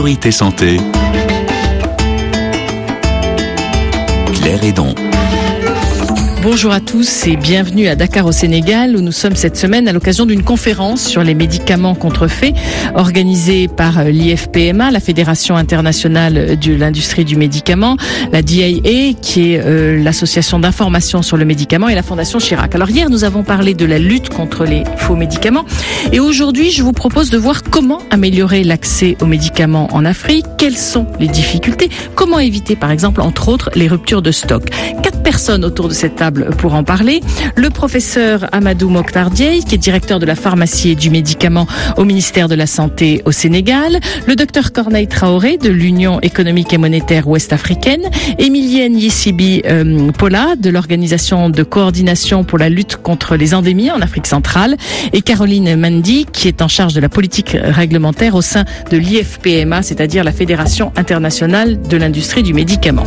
Priorité Santé, Claire Hédon. Bonjour à tous et bienvenue à Dakar au Sénégal où nous sommes cette semaine à l'occasion d'une conférence sur les médicaments contrefaits organisée par l'IFPMA, la Fédération internationale de l'industrie du médicament, la DIA qui est l'association d'information sur le médicament et la Fondation Chirac. Alors hier nous avons parlé de la lutte contre les faux médicaments et aujourd'hui je vous propose de voir comment améliorer l'accès aux médicaments en Afrique, quelles sont les difficultés, comment éviter par exemple entre autres les ruptures de stock. 4 personnes autour de cette table pour en parler. Le professeur Amadou Mokhtar Dieye, qui est directeur de la pharmacie et du médicament au ministère de la Santé au Sénégal. Le docteur Corneille Traoré de l'Union économique et monétaire ouest-africaine. Emilienne Yessibi Pola de l'Organisation de coordination pour la lutte contre les endémies en Afrique centrale. Et Caroline Mandi, qui est en charge de la politique réglementaire au sein de l'IFPMA, c'est-à-dire la Fédération internationale de l'industrie du médicament.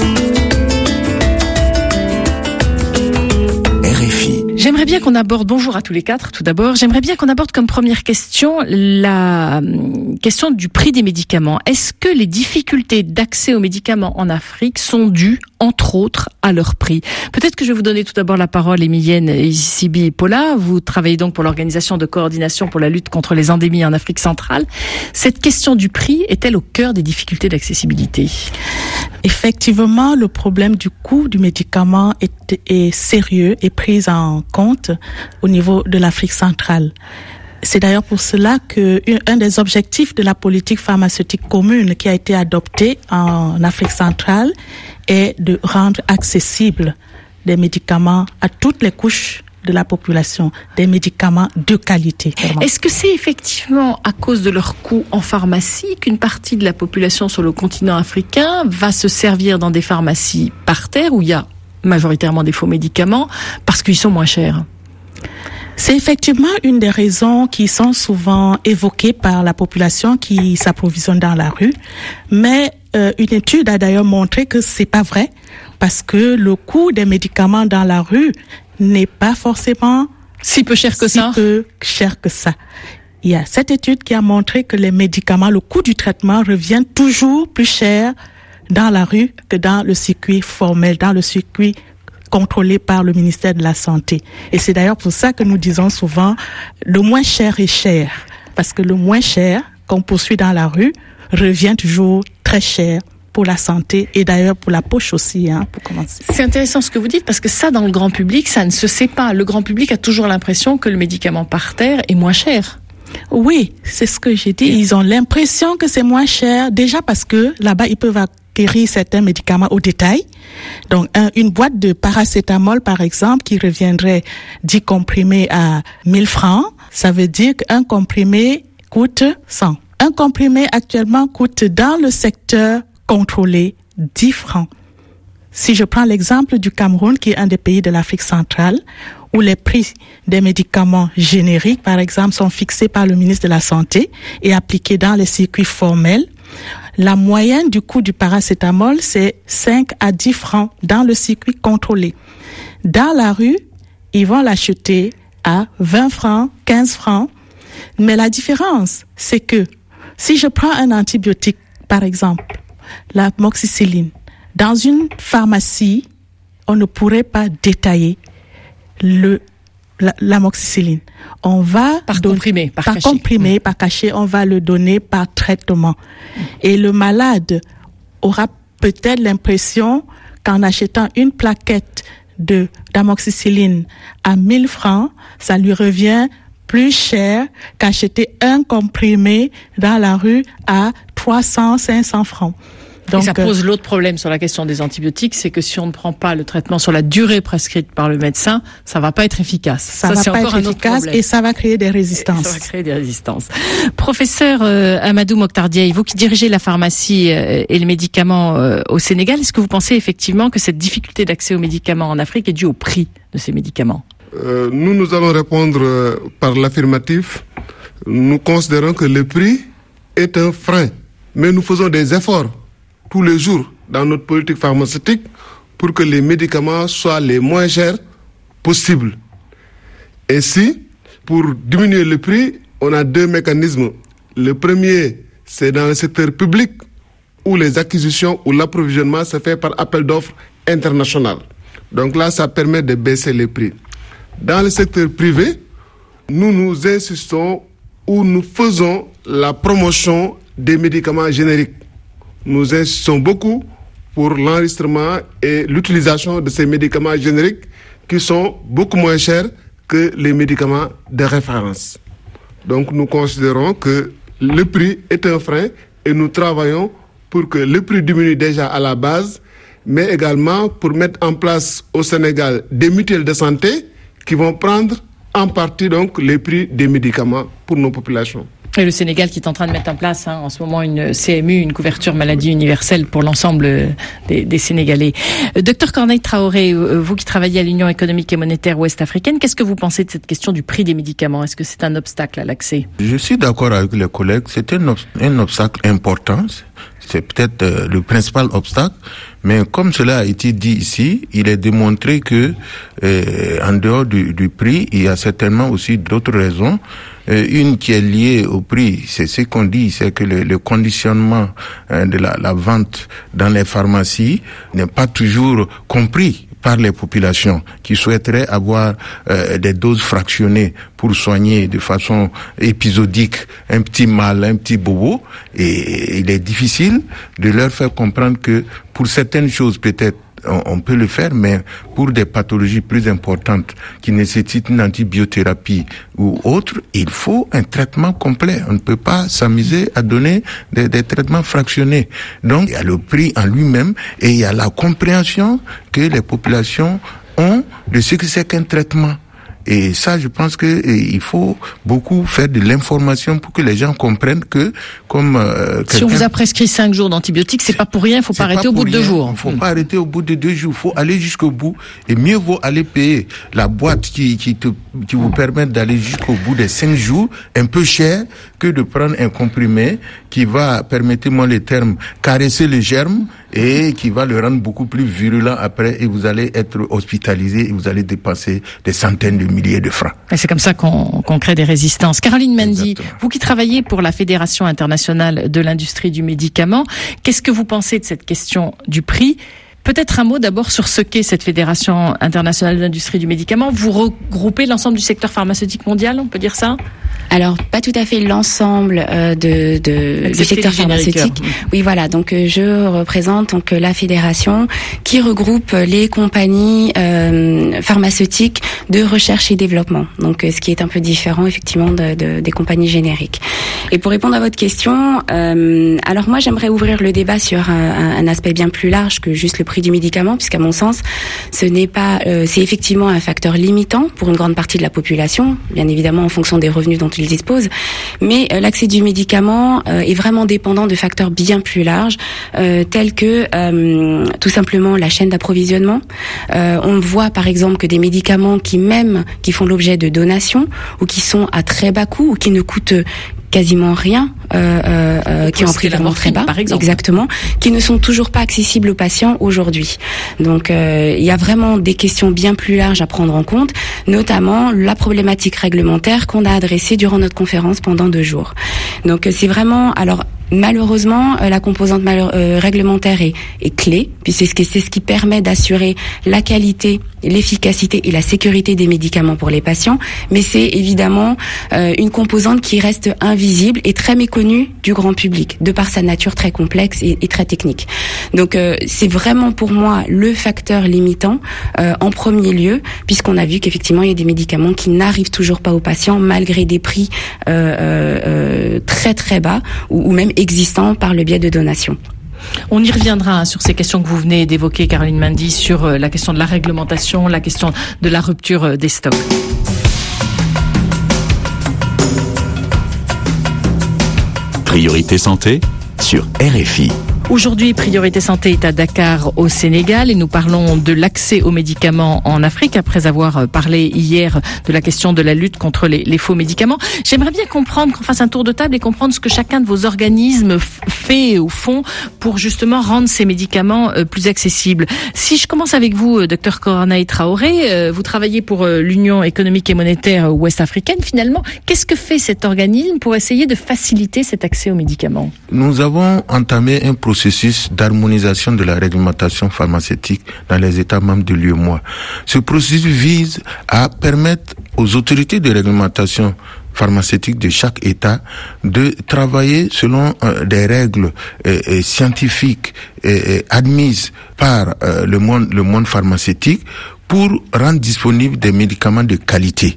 J'aimerais bien qu'on aborde, bonjour à tous les 4 tout d'abord, j'aimerais bien qu'on aborde comme première question la question du prix des médicaments. Est-ce que les difficultés d'accès aux médicaments en Afrique sont dues, entre autres, à leur prix? Peut-être que je vais vous donner tout d'abord la parole, Emilienne Yessibi Pola. Vous travaillez donc pour l'Organisation de coordination pour la lutte contre les endémies en Afrique centrale. Cette question du prix est-elle au cœur des difficultés d'accessibilité? Effectivement, le problème du coût du médicament est sérieux et pris en compte au niveau de l'Afrique centrale. C'est d'ailleurs pour cela que un des objectifs de la politique pharmaceutique commune qui a été adoptée en Afrique centrale est de rendre accessibles des médicaments à toutes les couches de la population, des médicaments de qualité. Vraiment. Est-ce que c'est effectivement à cause de leur coût en pharmacie qu'une partie de la population sur le continent africain va se servir dans des pharmacies par terre où il y a majoritairement des faux médicaments parce qu'ils sont moins chers? C'est effectivement une des raisons qui sont souvent évoquées par la population qui s'approvisionne dans la rue, mais une étude a d'ailleurs montré que c'est pas vrai parce que le coût des médicaments dans la rue n'est pas forcément si peu cher que ça. Il y a cette étude qui a montré que les médicaments, le coût du traitement revient toujours plus cher dans la rue que dans le circuit formel, dans le circuit contrôlé par le ministère de la Santé. Et c'est d'ailleurs pour ça que nous disons souvent le moins cher est cher. Parce que le moins cher qu'on poursuit dans la rue revient toujours très cher pour la santé et d'ailleurs pour la poche aussi, pour commencer. C'est intéressant ce que vous dites parce que ça, dans le grand public, ça ne se sait pas. Le grand public a toujours l'impression que le médicament par terre est moins cher. Oui, c'est ce que j'ai dit. Ils ont l'impression que c'est moins cher déjà parce que là-bas, ils peuvent acquérir certains médicaments au détail. Donc, une boîte de paracétamol, par exemple, qui reviendrait 10 comprimés à 1000 francs, ça veut dire qu'un comprimé coûte 100. Un comprimé actuellement coûte dans le secteur contrôlé 10 francs. Si je prends l'exemple du Cameroun, qui est un des pays de l'Afrique centrale, où les prix des médicaments génériques, par exemple, sont fixés par le ministre de la Santé et appliqués dans les circuits formels, la moyenne du coût du paracétamol, c'est 5 à 10 francs dans le circuit contrôlé. Dans la rue, ils vont l'acheter à 20 francs, 15 francs. Mais la différence, c'est que si je prends un antibiotique, par exemple, la moxicilline, dans une pharmacie, on ne pourrait pas détailler l'amoxicilline. On va par comprimé, par cachet, on va le donner par traitement. Et le malade aura peut-être l'impression qu'en achetant une plaquette d'amoxicilline à 1000 francs, ça lui revient plus cher qu'acheter un comprimé dans la rue à 300, 500 francs. Donc, et ça pose l'autre problème sur la question des antibiotiques, c'est que si on ne prend pas le traitement sur la durée prescrite par le médecin, ça va pas être efficace. Ça va pas être efficace et ça va créer des résistances. Professeur Amadou Mokhtar Dieye, vous qui dirigez la pharmacie et les médicaments au Sénégal, est-ce que vous pensez effectivement que cette difficulté d'accès aux médicaments en Afrique est due au prix de ces médicaments? Nous allons répondre par l'affirmatif. Nous considérons que le prix est un frein, mais nous faisons des efforts tous les jours dans notre politique pharmaceutique pour que les médicaments soient les moins chers possibles. Ainsi, pour diminuer le prix, on a 2 mécanismes. Le premier, c'est dans le secteur public où les acquisitions ou l'approvisionnement se fait par appel d'offres international. Donc là, ça permet de baisser les prix. Dans le secteur privé, nous insistons ou nous faisons la promotion des médicaments génériques. Nous insistons beaucoup pour l'enregistrement et l'utilisation de ces médicaments génériques qui sont beaucoup moins chers que les médicaments de référence. Donc nous considérons que le prix est un frein et nous travaillons pour que le prix diminue déjà à la base, mais également pour mettre en place au Sénégal des mutuelles de santé qui vont prendre en partie donc les prix des médicaments pour nos populations. Et le Sénégal qui est en train de mettre en place en ce moment une CMU, une couverture maladie universelle pour l'ensemble des Sénégalais. Docteur Corneille Traoré, vous qui travaillez à l'Union économique et monétaire ouest-africaine, qu'est-ce que vous pensez de cette question du prix des médicaments? Est-ce que c'est un obstacle à l'accès? Je suis d'accord avec les collègues, c'est un obstacle important. C'est peut-être le principal obstacle, mais comme cela a été dit ici, il est démontré que en dehors du prix, il y a certainement aussi d'autres raisons. Une qui est liée au prix, c'est ce qu'on dit, c'est que le conditionnement de la vente dans les pharmacies n'est pas toujours compris par les populations qui souhaiteraient avoir des doses fractionnées pour soigner de façon épisodique un petit mal, un petit bobo. Et il est difficile de leur faire comprendre que pour certaines choses peut-être on peut le faire, mais pour des pathologies plus importantes qui nécessitent une antibiothérapie ou autre, il faut un traitement complet. On ne peut pas s'amuser à donner des traitements fractionnés. Donc, il y a le prix en lui-même et il y a la compréhension que les populations ont de ce que c'est qu'un traitement. Et ça, je pense que il faut beaucoup faire de l'information pour que les gens comprennent que, comme si on vous a prescrit 5 jours d'antibiotiques, c'est pas pour rien. Il faut pas arrêter au bout de 2 jours. Il faut pas arrêter au bout de 2 jours. Il faut aller jusqu'au bout. Et mieux vaut aller payer la boîte qui vous permet d'aller jusqu'au bout des 5 jours, un peu cher, que de prendre un comprimé qui va, permettez-moi les termes, caresser le germe et qui va le rendre beaucoup plus virulent après, et vous allez être hospitalisé et vous allez dépenser des centaines de milliers de francs. Et c'est comme ça qu'on crée des résistances. Caroline Mendy, Exactement. vous qui travaillez pour la Fédération internationale de l'industrie du médicament, qu'est-ce que vous pensez de cette question du prix ? Peut-être un mot d'abord sur ce qu'est cette Fédération internationale de l'industrie du médicament. Vous regroupez l'ensemble du secteur pharmaceutique mondial, on peut dire ça ? Alors, pas tout à fait l'ensemble du secteur pharmaceutique. Oui, voilà. Donc, je représente donc la fédération qui regroupe les compagnies pharmaceutiques de recherche et développement. Donc, ce qui est un peu différent, effectivement, des compagnies génériques. Et pour répondre à votre question, alors moi, j'aimerais ouvrir le débat sur un aspect bien plus large que juste le prix du médicament, puisqu'à mon sens, ce n'est pas, c'est effectivement un facteur limitant pour une grande partie de la population, bien évidemment en fonction des revenus dont ils disposent, mais l'accès du médicament est vraiment dépendant de facteurs bien plus larges, tels que tout simplement la chaîne d'approvisionnement. On voit par exemple que des médicaments qui font l'objet de donations ou qui sont à très bas coût ou qui ne coûtent quasiment rien, qui ont un prix vraiment très bas, par exemple. Exactement, qui ne sont toujours pas accessibles aux patients aujourd'hui. Donc, il y a vraiment des questions bien plus larges à prendre en compte, notamment la problématique réglementaire qu'on a adressée durant notre conférence pendant 2 jours. Donc, c'est vraiment, alors, malheureusement, la composante réglementaire est clé, puisque c'est ce qui permet d'assurer la qualité, l'efficacité et la sécurité des médicaments pour les patients, mais c'est évidemment une composante qui reste invisible et très méconnue du grand public, de par sa nature très complexe et très technique. Donc c'est vraiment pour moi le facteur limitant en premier lieu, puisqu'on a vu qu'effectivement il y a des médicaments qui n'arrivent toujours pas aux patients malgré des prix très très bas ou même existants par le biais de donations. On y reviendra sur ces questions que vous venez d'évoquer, Caroline Mendy, sur la question de la réglementation, la question de la rupture des stocks. Priorité santé sur RFI. Aujourd'hui, Priorité Santé est à Dakar, au Sénégal, et nous parlons de l'accès aux médicaments en Afrique, après avoir parlé hier de la question de la lutte contre les faux médicaments. J'aimerais bien comprendre, qu'on fasse un tour de table et comprendre ce que chacun de vos organismes fait ou font pour justement rendre ces médicaments plus accessibles. Si je commence avec vous, Dr Corneille Traoré, vous travaillez pour l'Union économique et monétaire ouest-africaine. Finalement, qu'est-ce que fait cet organisme pour essayer de faciliter cet accès aux médicaments? Nous avons entamé un processus d'harmonisation de la réglementation pharmaceutique dans les États membres de l'UEMOA. Ce processus vise à permettre aux autorités de réglementation pharmaceutique de chaque État de travailler selon des règles scientifiques admises par le monde pharmaceutique pour rendre disponibles des médicaments de qualité.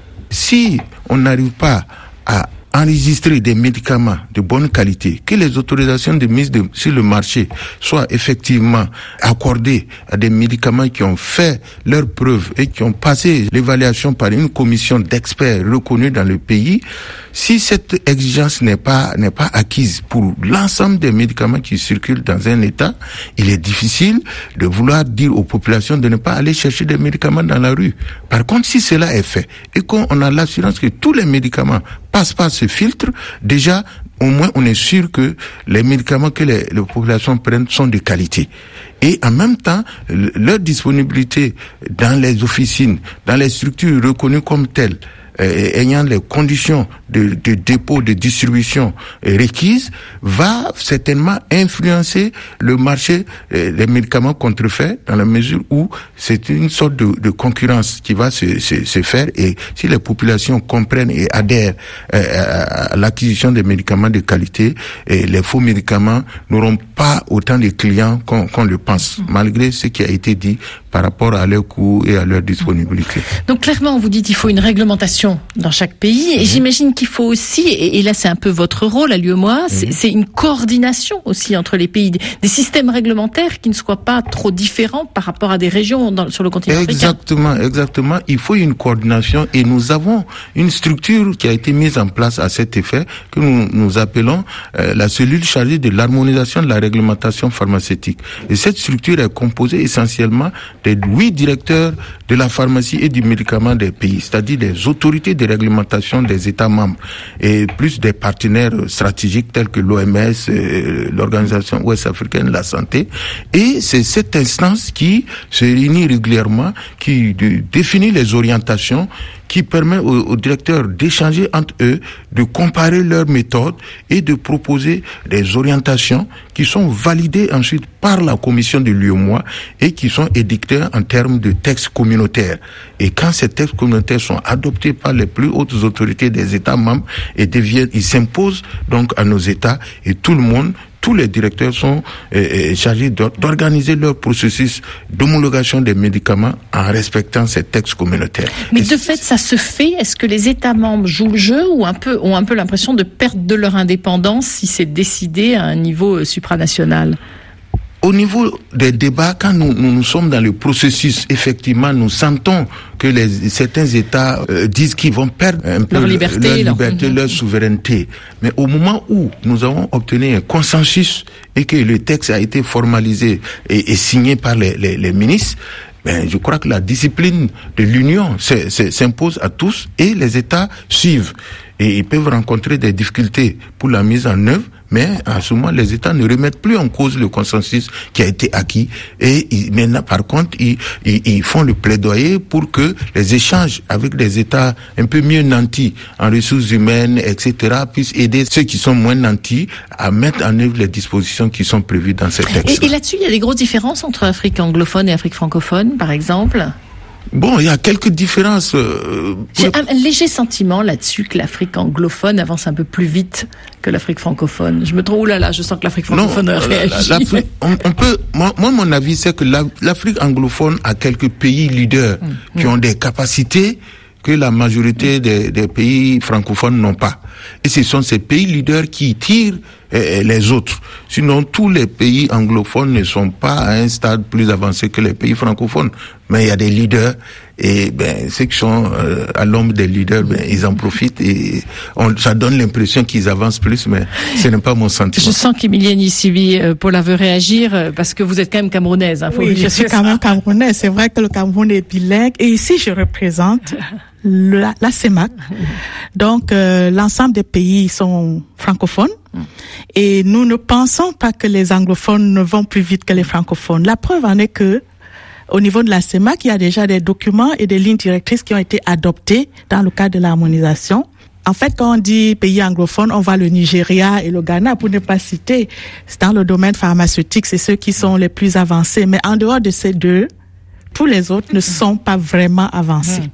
Si on n'arrive pas à enregistrer des médicaments de bonne qualité, que les autorisations de mise sur le marché soient effectivement accordées à des médicaments qui ont fait leurs preuves et qui ont passé l'évaluation par une commission d'experts reconnue dans le pays, si cette exigence n'est pas acquise pour l'ensemble des médicaments qui circulent dans un État, il est difficile de vouloir dire aux populations de ne pas aller chercher des médicaments dans la rue. Par contre, si cela est fait et qu'on a l'assurance que tous les médicaments passent par ce filtre, déjà, au moins, on est sûr que les médicaments que les populations prennent sont de qualité. Et en même temps, leur disponibilité dans les officines, dans les structures reconnues comme telles, ayant les conditions de dépôt, de distribution requises, va certainement influencer le marché des médicaments contrefaits, dans la mesure où c'est une sorte de concurrence qui va se faire, et si les populations comprennent et adhèrent à l'acquisition des médicaments de qualité, les faux médicaments n'auront pas autant de clients qu'on le pense, malgré ce qui a été dit par rapport à leur coût et à leur disponibilité. Donc clairement, vous dites qu'il faut une réglementation dans chaque pays, et j'imagine qu'il faut aussi, et là c'est un peu votre rôle à l'UEMOA, c'est une coordination aussi entre les pays, des systèmes réglementaires qui ne soient pas trop différents par rapport à des régions sur le continent africain. Exactement. Il faut une coordination, et nous avons une structure qui a été mise en place à cet effet, que nous appelons la cellule chargée de l'harmonisation de la réglementation pharmaceutique. Et cette structure est composée essentiellement des 8 directeurs de la pharmacie et du médicament des pays, c'est-à-dire des autorités de réglementation des États membres, et plus des partenaires stratégiques tels que l'OMS, l'Organisation ouest-africaine de la santé. Et c'est cette instance qui se réunit régulièrement, qui définit les orientations, qui permet aux directeurs d'échanger entre eux, de comparer leurs méthodes et de proposer des orientations qui sont validées ensuite par la commission de l'UEMOA et qui sont édictées en termes de textes communautaires. Et quand ces textes communautaires sont adoptés par les plus hautes autorités des États membres ils s'imposent donc à nos États, et tous les directeurs sont chargés d'organiser leur processus d'homologation des médicaments en respectant ces textes communautaires. Mais de fait, ça se fait? Est-ce que les États membres jouent le jeu ou ont un peu l'impression de perdre de leur indépendance si c'est décidé à un niveau supranational? Au niveau des débats, quand nous sommes dans le processus, effectivement, nous sentons que certains États disent qu'ils vont perdre un peu leur liberté, leur souveraineté. Mais au moment où nous avons obtenu un consensus et que le texte a été formalisé et signé par les ministres, je crois que la discipline de l'Union s'impose à tous, et les États suivent. Et ils peuvent rencontrer des difficultés pour la mise en œuvre, mais à ce moment, les États ne remettent plus en cause le consensus qui a été acquis. Et maintenant, par contre, ils font le plaidoyer pour que les échanges avec des États un peu mieux nantis en ressources humaines, etc., puissent aider ceux qui sont moins nantis à mettre en œuvre les dispositions qui sont prévues dans ces textes. Et là-dessus, il y a des grosses différences entre Afrique anglophone et Afrique francophone, par exemple? Bon, il y a quelques différences. J'ai un léger sentiment là-dessus que l'Afrique anglophone avance un peu plus vite que l'Afrique francophone. Je me trompe, je sens que l'Afrique francophone réagit. Moi, mon avis, c'est que l'Afrique anglophone a quelques pays leaders qui ont des capacités que la majorité des pays francophones n'ont pas. Et ce sont ces pays leaders qui tirent les autres. Sinon, tous les pays anglophones ne sont pas à un stade plus avancé que les pays francophones. Mais il y a des leaders, et ceux qui sont à l'ombre des leaders, ils en profitent, et ça donne l'impression qu'ils avancent plus, mais ce n'est pas mon sentiment. Je sens qu'Emilienne Issibi, Paula veut réagir, parce que vous êtes quand même camerounaise. Hein, oui, je suis quand même camerounaise. C'est vrai que le Cameroun est bilingue, et ici je représente la CEMAC. Donc l'ensemble des pays sont francophones, et nous ne pensons pas que les anglophones ne vont plus vite que les francophones. La preuve en est que au niveau de la CEMAC, il y a déjà des documents et des lignes directrices qui ont été adoptés dans le cadre de l'harmonisation. En fait, quand on dit pays anglophones, on voit le Nigeria et le Ghana, pour ne pas citer. C'est dans le domaine pharmaceutique, c'est ceux qui sont les plus avancés. Mais en dehors de ces deux, tous les autres ne sont pas vraiment avancés.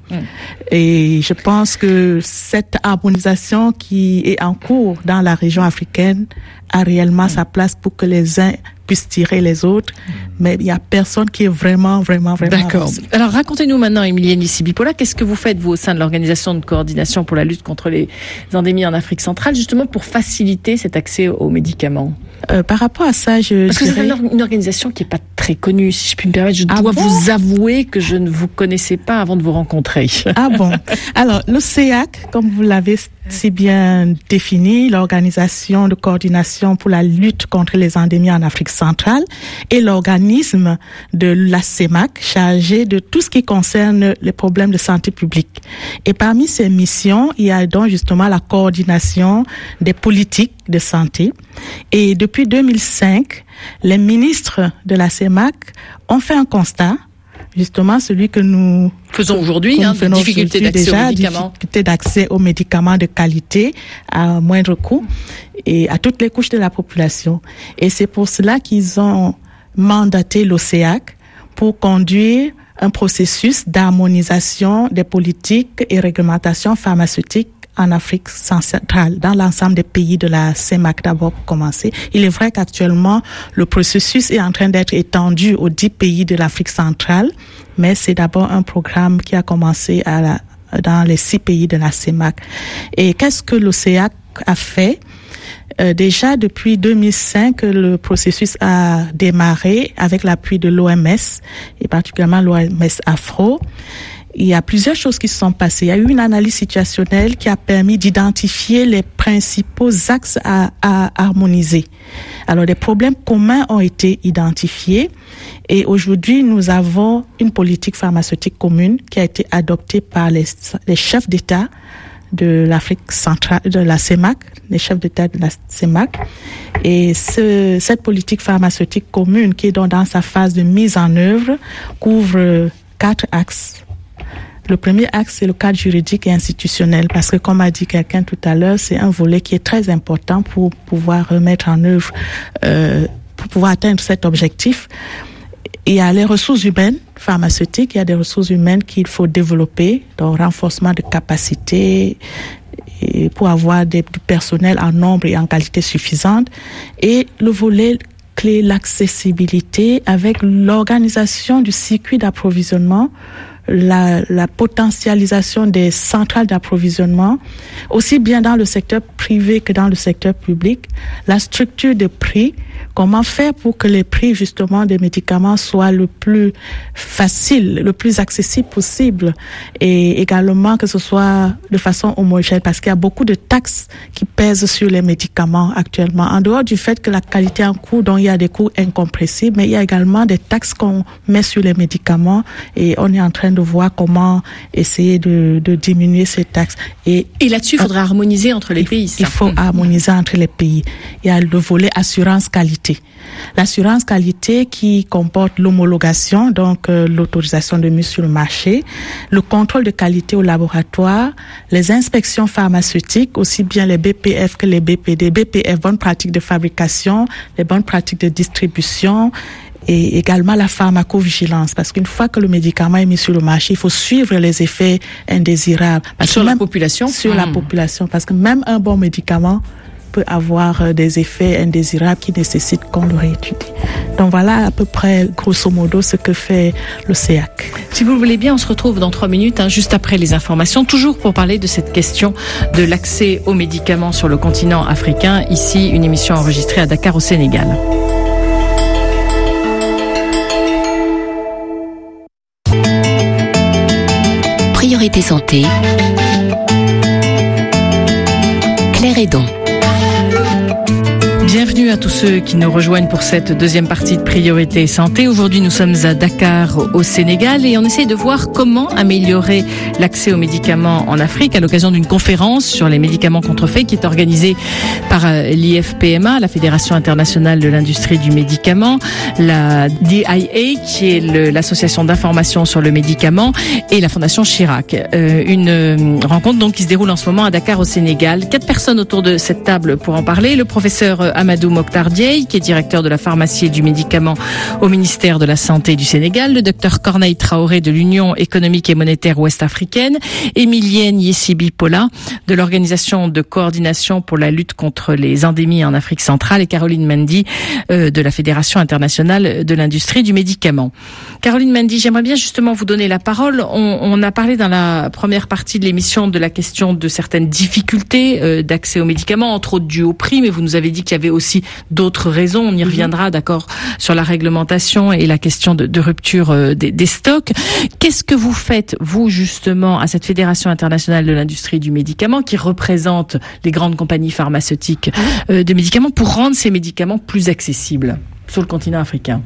Et je pense que cette harmonisation qui est en cours dans la région africaine a réellement sa place pour que les uns puissent tirer les autres, mais il n'y a personne qui est vraiment D'accord. avancé. Alors racontez-nous maintenant, Emilienne Issibi, Paula, qu'est-ce que vous faites vous au sein de l'organisation de coordination pour la lutte contre les endémies en Afrique centrale, justement pour faciliter cet accès aux médicaments? Par rapport à ça, parce que c'est une organisation qui est pas très connue, si je puis me permettre. Je dois vous avouer que je ne vous connaissais pas avant de vous rencontrer. Ah bon? Alors, l'OCEAC, comme vous l'avez si bien défini, l'organisation de coordination pour la lutte contre les endémies en Afrique centrale, est l'organisme de la CEMAC chargé de tout ce qui concerne les problèmes de santé publique. Et parmi ces missions, il y a donc justement la coordination des politiques de santé. Et depuis 2005, les ministres de la CEMAC ont fait un constat, justement celui que nous faisons aujourd'hui, difficulté d'accès aux médicaments. Difficulté d'accès aux médicaments de qualité à moindre coût et à toutes les couches de la population. Et c'est pour cela qu'ils ont mandaté l'OCEAC pour conduire un processus d'harmonisation des politiques et réglementations pharmaceutiques en Afrique centrale, dans l'ensemble des pays de la CEMAC d'abord pour commencer. Il est vrai qu'actuellement, le processus est en train d'être étendu aux 10 pays de l'Afrique centrale, mais c'est d'abord un programme qui a commencé dans les 6 pays de la CEMAC. Et qu'est-ce que l'OCEAC a fait? Déjà depuis 2005, le processus a démarré avec l'appui de l'OMS et particulièrement l'OMS Afro. Il y a plusieurs choses qui se sont passées. Il y a eu une analyse situationnelle qui a permis d'identifier les principaux axes à harmoniser. Alors, des problèmes communs ont été identifiés et aujourd'hui, nous avons une politique pharmaceutique commune qui a été adoptée par les chefs d'État de l'Afrique centrale, de la CEMAC, les chefs d'État de la CEMAC. Et cette politique pharmaceutique commune, qui est donc dans sa phase de mise en œuvre, couvre 4 axes. Le premier axe, c'est le cadre juridique et institutionnel, parce que comme a dit quelqu'un tout à l'heure, c'est un volet qui est très important pour pouvoir remettre en œuvre, pour pouvoir atteindre cet objectif. Il y a les ressources humaines pharmaceutiques, il y a des ressources humaines qu'il faut développer, donc renforcement de capacité, et pour avoir du personnel en nombre et en qualité suffisante. Et le volet clé, l'accessibilité, avec l'organisation du circuit d'approvisionnement, la potentialisation des centrales d'approvisionnement, aussi bien dans le secteur privé que dans le secteur public, la structure de prix, comment faire pour que les prix justement des médicaments soient le plus facile, le plus accessible possible, et également que ce soit de façon homogène, parce qu'il y a beaucoup de taxes qui pèsent sur les médicaments actuellement. En dehors du fait que la qualité en coût, dont il y a des coûts incompressibles, mais il y a également des taxes qu'on met sur les médicaments, et on est en train de voir comment essayer de diminuer ces taxes. Et là-dessus, il faudra harmoniser entre les pays. Il faut harmoniser entre les pays. Il y a le volet assurance qualité. L'assurance qualité qui comporte l'homologation, donc l'autorisation de mise sur le marché, le contrôle de qualité au laboratoire, les inspections pharmaceutiques, aussi bien les BPF que les BPD. BPF, bonnes pratiques de fabrication, les bonnes pratiques de distribution, et également la pharmacovigilance, parce qu'une fois que le médicament est mis sur le marché, il faut suivre les effets indésirables. Sur la population? Sur la population, parce que même un bon médicament peut avoir des effets indésirables qui nécessitent qu'on le réétudie. Donc voilà à peu près, grosso modo, ce que fait le CEAC. Si vous le voulez bien, on se retrouve dans 3 minutes, juste après les informations, toujours pour parler de cette question de l'accès aux médicaments sur le continent africain. Ici, une émission enregistrée à Dakar au Sénégal. Priorité santé. Claire Hédon. Bienvenue à tous ceux qui nous rejoignent pour cette deuxième partie de Priorité Santé. Aujourd'hui, nous sommes à Dakar, au Sénégal, et on essaie de voir comment améliorer l'accès aux médicaments en Afrique à l'occasion d'une conférence sur les médicaments contrefaits qui est organisée par l'IFPMA, la Fédération internationale de l'industrie du médicament, la DIA, qui est l'association d'information sur le médicament, et la Fondation Chirac. Une rencontre donc qui se déroule en ce moment à Dakar, au Sénégal. 4 personnes autour de cette table pour en parler. Le professeur Amadou Mokhtar Dieye, qui est directeur de la pharmacie et du médicament au ministère de la Santé du Sénégal, le docteur Corneille Traoré de l'Union économique et monétaire ouest-africaine, Emilienne Yessibi Pola de l'Organisation de coordination pour la lutte contre les endémies en Afrique centrale, et Caroline Mendy de la Fédération internationale de l'industrie du médicament. Caroline Mendy, j'aimerais bien justement vous donner la parole. On a parlé dans la première partie de l'émission de la question de certaines difficultés d'accès aux médicaments, entre autres dues au prix, mais vous nous avez dit qu'il y avait aussi d'autres raisons. On y reviendra, d'accord, sur la réglementation et la question de rupture des stocks. Qu'est-ce que vous faites, vous, justement, à cette Fédération internationale de l'industrie du médicament qui représente les grandes compagnies pharmaceutiques de médicaments pour rendre ces médicaments plus accessibles sur le continent africain?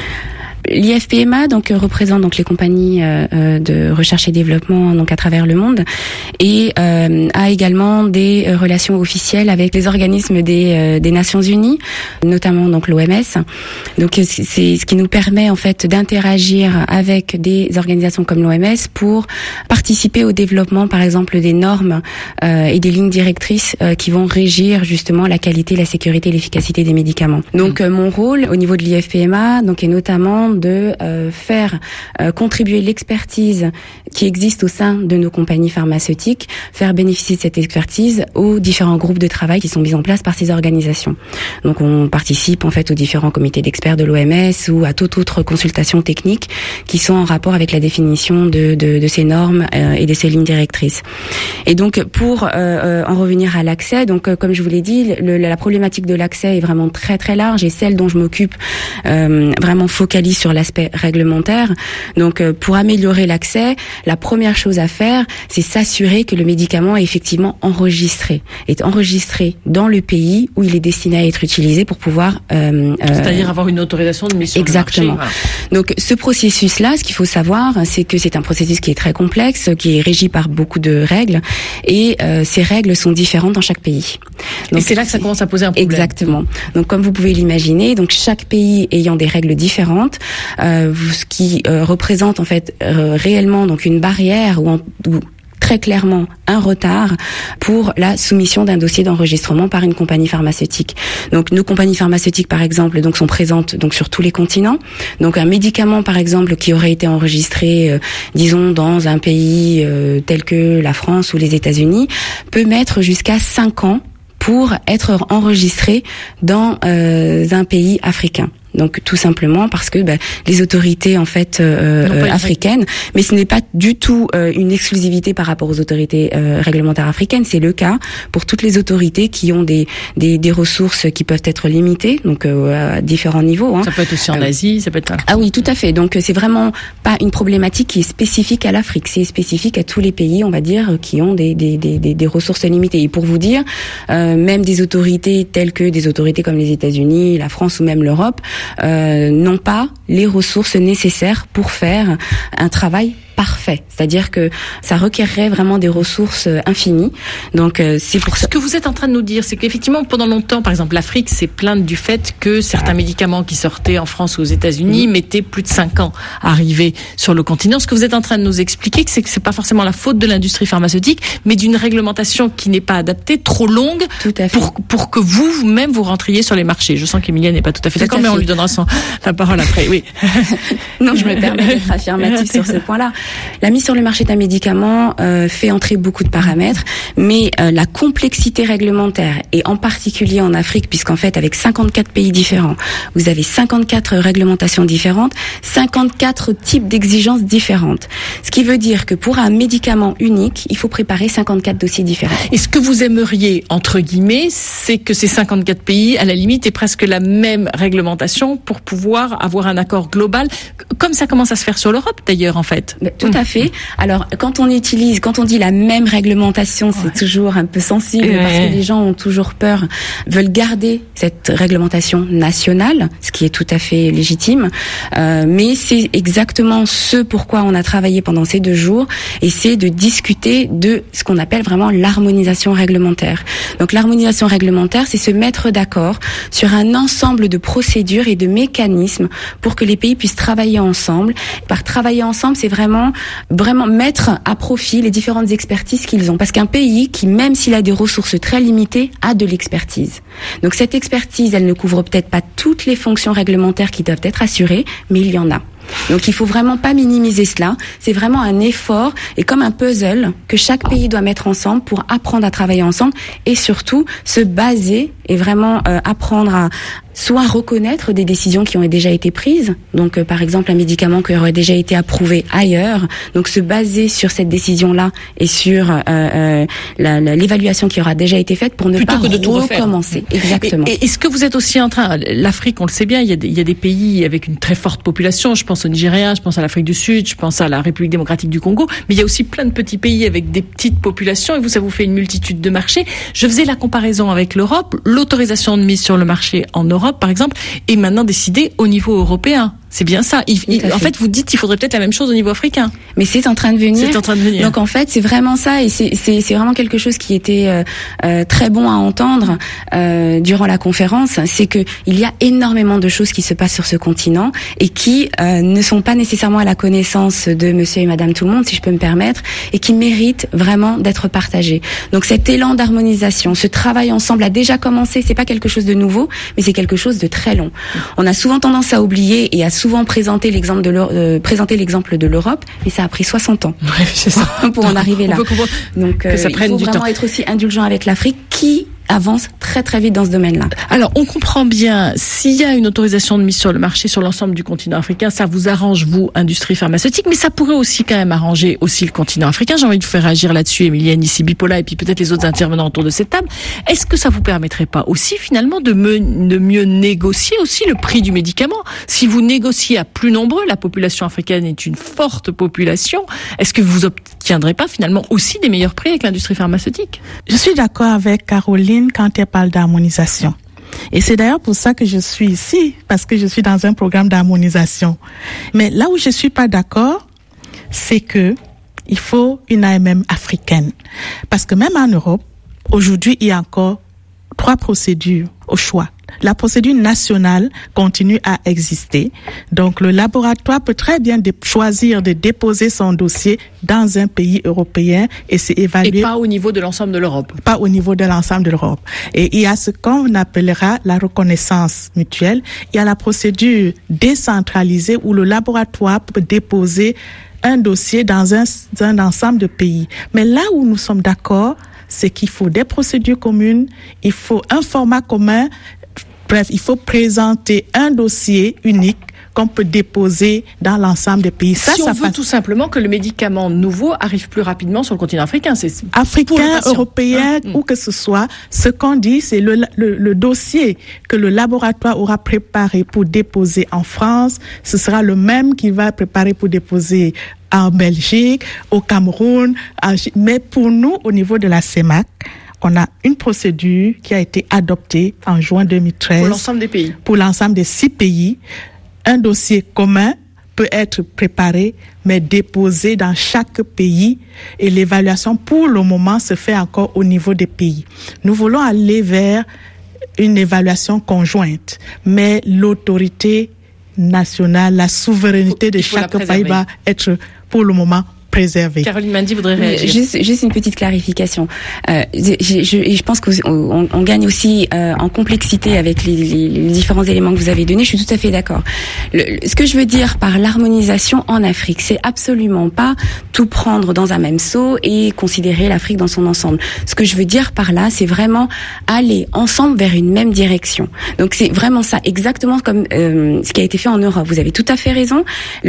L'IFPMA représente donc les compagnies de recherche et développement donc à travers le monde, et a également des relations officielles avec les organismes des Nations Unies, notamment donc l'OMS. Donc c'est ce qui nous permet en fait d'interagir avec des organisations comme l'OMS pour participer au développement, par exemple, des normes et des lignes directrices qui vont régir justement la qualité, la sécurité et l'efficacité des médicaments. Donc mon rôle au niveau de l'IFPMA est notamment de faire contribuer l'expertise qui existe au sein de nos compagnies pharmaceutiques, faire bénéficier de cette expertise aux différents groupes de travail qui sont mis en place par ces organisations. Donc on participe en fait aux différents comités d'experts de l'OMS ou à toute autre consultation technique qui sont en rapport avec la définition de ces normes et de ces lignes directrices. Et donc pour en revenir à l'accès, comme je vous l'ai dit, la problématique de l'accès est vraiment très très large, et celle dont je m'occupe vraiment focalise sur l'aspect réglementaire. Donc pour améliorer l'accès, la première chose à faire, c'est s'assurer que le médicament est effectivement enregistré dans le pays où il est destiné à être utilisé pour pouvoir c'est-à-dire avoir une autorisation de mise sur le marché. Voilà. Donc ce processus-là, ce qu'il faut savoir, c'est que c'est un processus qui est très complexe, qui est régi par beaucoup de règles, et ces règles sont différentes dans chaque pays. Donc, et c'est là que ça commence à poser un problème. Exactement. Donc comme vous pouvez l'imaginer, donc chaque pays ayant des règles différentes, ce qui représente en fait réellement donc une barrière ou très clairement un retard pour la soumission d'un dossier d'enregistrement par une compagnie pharmaceutique. Donc nos compagnies pharmaceutiques par exemple sont présentes sur tous les continents. Donc un médicament par exemple qui aurait été enregistré disons dans un pays tel que la France ou les États-Unis peut mettre jusqu'à 5 ans pour être enregistré dans un pays africain. Donc tout simplement parce que les autorités en fait africaines, mais ce n'est pas du tout une exclusivité par rapport aux autorités réglementaires africaines, c'est le cas pour toutes les autorités qui ont des ressources qui peuvent être limitées, donc à différents niveaux. Ça peut être aussi en Asie, ça peut être... Ah oui, tout à fait. Donc c'est vraiment pas une problématique qui est spécifique à l'Afrique, c'est spécifique à tous les pays, on va dire, qui ont des ressources limitées. Et pour vous dire, même des autorités telles que des autorités comme les États-Unis, la France ou même l'Europe, n'ont pas les ressources nécessaires pour faire un travail parfait. C'est-à-dire que ça requerrait vraiment des ressources infinies. Donc c'est pour ça. Ce que vous êtes en train de nous dire, c'est qu'effectivement pendant longtemps, par exemple l'Afrique s'est plainte du fait que certains médicaments qui sortaient en France ou aux États-Unis mettaient plus de 5 ans à arriver sur le continent. Ce que vous êtes en train de nous expliquer, c'est que c'est pas forcément la faute de l'industrie pharmaceutique, mais d'une réglementation qui n'est pas adaptée, trop longue, pour que vous-même vous rentriez sur les marchés. Je sens qu'Emilienne n'est pas tout à fait d'accord, mais on lui donnera la parole après. Oui. Non, je me permets d'être affirmative sur ce point-là. La mise sur le marché d'un médicament fait entrer beaucoup de paramètres, mais la complexité réglementaire, et en particulier en Afrique, puisqu'en fait, avec 54 pays différents, vous avez 54 réglementations différentes, 54 types d'exigences différentes. Ce qui veut dire que pour un médicament unique, il faut préparer 54 dossiers différents. Et ce que vous aimeriez, entre guillemets, c'est que ces 54 pays, à la limite, aient presque la même réglementation pour pouvoir avoir un accord global, comme ça commence à se faire sur l'Europe d'ailleurs, en fait. Tout à fait. Alors, quand on dit la même réglementation, c'est toujours un peu sensible parce que les gens ont toujours peur, veulent garder cette réglementation nationale, ce qui est tout à fait légitime. Mais c'est exactement ce pourquoi on a travaillé pendant ces 2 jours, et c'est de discuter de ce qu'on appelle vraiment l'harmonisation réglementaire. Donc, l'harmonisation réglementaire, c'est se mettre d'accord sur un ensemble de procédures et de mécanismes pour que les pays puissent travailler ensemble. Par travailler ensemble, c'est vraiment mettre à profit les différentes expertises qu'ils ont. Parce qu'un pays qui, même s'il a des ressources très limitées, a de l'expertise. Donc cette expertise, elle ne couvre peut-être pas toutes les fonctions réglementaires qui doivent être assurées, mais il y en a. Donc il faut vraiment pas minimiser cela. C'est vraiment un effort et comme un puzzle que chaque pays doit mettre ensemble pour apprendre à travailler ensemble et surtout se baser et vraiment apprendre à soit reconnaître des décisions qui ont déjà été prises. Donc par exemple un médicament qui aurait déjà été approuvé ailleurs. Donc se baser sur cette décision-là et sur l'évaluation qui aura déjà été faite pour ne plutôt pas que de tout recommencer. Exactement. Et est-ce que vous êtes aussi en train, l'Afrique, on le sait bien, il y a des pays avec une très forte population. Je pense au Nigeria, je pense à l'Afrique du Sud, je pense à la République démocratique du Congo, mais il y a aussi plein de petits pays avec des petites populations et vous, ça vous fait une multitude de marchés. Je faisais la comparaison avec l'Europe. L'autorisation de mise sur le marché en Europe, par exemple, est maintenant décidée au niveau européen. C'est bien ça. En fait, vous dites qu'il faudrait peut-être la même chose au niveau africain. Mais c'est en train de venir. C'est en train de venir. Donc en fait, c'est vraiment ça, et c'est vraiment quelque chose qui était très bon à entendre durant la conférence. C'est que il y a énormément de choses qui se passent sur ce continent et qui ne sont pas nécessairement à la connaissance de Monsieur et Madame tout le monde, si je peux me permettre, et qui méritent vraiment d'être partagées. Donc cet élan d'harmonisation, ce travail ensemble a déjà commencé. C'est pas quelque chose de nouveau, mais c'est quelque chose de très long. On a souvent tendance à oublier et à souvent présenter l'exemple de l'Europe, mais ça a pris 60 ans c'est ça. pour en arriver là. Donc que ça prenne il faut vraiment être aussi indulgent avec l'Afrique qui avance très très vite dans ce domaine-là. Alors, on comprend bien, s'il y a une autorisation de mise sur le marché sur l'ensemble du continent africain, ça vous arrange, vous, industrie pharmaceutique, mais ça pourrait aussi quand même arranger aussi le continent africain. J'ai envie de vous faire réagir là-dessus, Emilienne Ici-Bipola, et puis peut-être les autres intervenants autour de cette table. Est-ce que ça vous permettrait pas aussi, finalement, de mieux négocier aussi le prix du médicament? Si vous négociez à plus nombreux, la population africaine est une forte population, est-ce que vous obtiendrez pas, finalement, aussi des meilleurs prix avec l'industrie pharmaceutique? Je suis d'accord avec Caroline quand elle parle d'harmonisation. Et c'est d'ailleurs pour ça que je suis ici, parce que je suis dans un programme d'harmonisation. Mais là où je suis pas d'accord, c'est que il faut une AMM africaine. Parce que même en Europe, aujourd'hui, il y a encore 3 procédures au choix. La procédure nationale continue à exister. Donc, le laboratoire peut très bien choisir de déposer son dossier dans un pays européen et c'est évalué. Et pas au niveau de l'ensemble de l'Europe. Pas au niveau de l'ensemble de l'Europe. Et il y a ce qu'on appellera la reconnaissance mutuelle. Il y a la procédure décentralisée où le laboratoire peut déposer un dossier dans un ensemble de pays. Mais là où nous sommes d'accord, c'est qu'il faut des procédures communes, il faut un format commun. Bref, il faut présenter un dossier unique qu'on peut déposer dans l'ensemble des pays. Si on veut tout simplement que le médicament nouveau arrive plus rapidement sur le continent africain, c'est africain, européen, où que ce soit, ce qu'on dit, c'est le dossier que le laboratoire aura préparé pour déposer en France, ce sera le même qu'il va préparer pour déposer en Belgique, au Cameroun, mais pour nous, au niveau de la CEMAC, on a une procédure qui a été adoptée en juin 2013. Pour l'ensemble des pays. Pour l'ensemble des 6 pays. Un dossier commun peut être préparé, mais déposé dans chaque pays. Et l'évaluation, pour le moment, se fait encore au niveau des pays. Nous voulons aller vers une évaluation conjointe. Mais l'autorité nationale, la souveraineté de chaque pays va être, pour le moment, préserver. Caroline Mandy voudrait réagir. Juste une petite clarification. Je pense qu'on gagne aussi en complexité avec les différents éléments que vous avez donnés. Je suis tout à fait d'accord. Ce que je veux dire par l'harmonisation en Afrique, c'est absolument pas tout prendre dans un même seau et considérer l'Afrique dans son ensemble. Ce que je veux dire par là, c'est vraiment aller ensemble vers une même direction. Donc c'est vraiment ça, exactement comme ce qui a été fait en Europe. Vous avez tout à fait raison.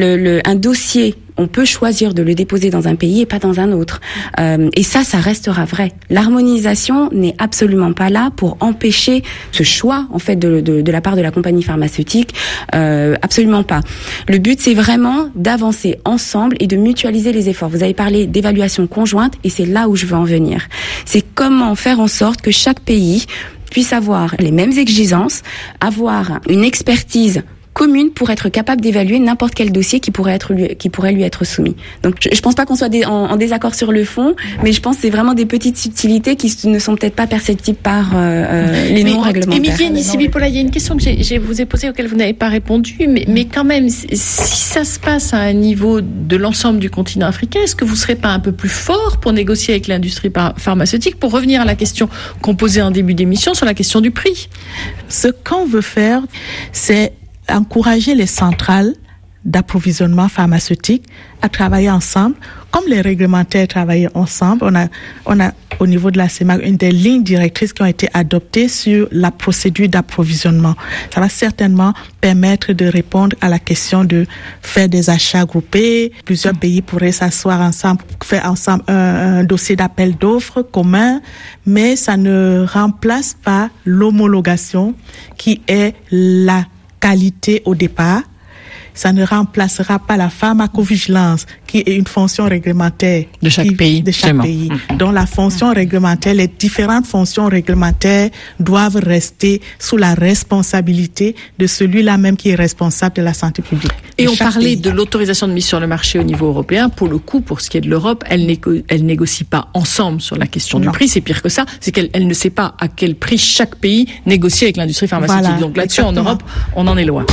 Un dossier, on peut choisir de le déposer dans un pays et pas dans un autre. Et ça restera vrai. L'harmonisation n'est absolument pas là pour empêcher ce choix, en fait, de la part de la compagnie pharmaceutique. Absolument pas. Le but, c'est vraiment d'avancer ensemble et de mutualiser les efforts. Vous avez parlé d'évaluation conjointe et c'est là où je veux en venir. C'est comment faire en sorte que chaque pays puisse avoir les mêmes exigences, avoir une expertise commune pour être capable d'évaluer n'importe quel dossier qui pourrait lui être soumis. Donc je pense pas qu'on soit en désaccord sur le fond, mais je pense que c'est vraiment des petites subtilités qui ne sont peut-être pas perceptibles par les non-réglementaires. Émilie Nisibi-Pola, il y a une question que je vous ai posée auquel vous n'avez pas répondu, mais quand même, si ça se passe à un niveau de l'ensemble du continent africain, est-ce que vous serez pas un peu plus fort pour négocier avec l'industrie pharmaceutique, pour revenir à la question qu'on posait en début d'émission sur la question du prix? Ce qu'on veut faire, c'est encourager les centrales d'approvisionnement pharmaceutique à travailler ensemble, comme les réglementaires travaillent ensemble. On a au niveau de la CEMAC une des lignes directrices qui ont été adoptées sur la procédure d'approvisionnement. Ça va certainement permettre de répondre à la question de faire des achats groupés. Plusieurs pays pourraient s'asseoir ensemble, faire ensemble un dossier d'appel d'offres commun, mais ça ne remplace pas l'homologation qui est la qualité au départ. Ça ne remplacera pas la pharmacovigilance, qui est une fonction réglementaire de chaque pays. Dont la fonction réglementaire, les différentes fonctions réglementaires doivent rester sous la responsabilité de celui-là même qui est responsable de la santé publique. Et on parlait de l'autorisation de mise sur le marché au niveau européen. Pour le coup, pour ce qui est de l'Europe, elle négocie pas ensemble sur la question du prix. C'est pire que ça. C'est qu'elle ne sait pas à quel prix chaque pays négocie avec l'industrie pharmaceutique. Voilà, donc là-dessus, exactement. En Europe, on en est loin.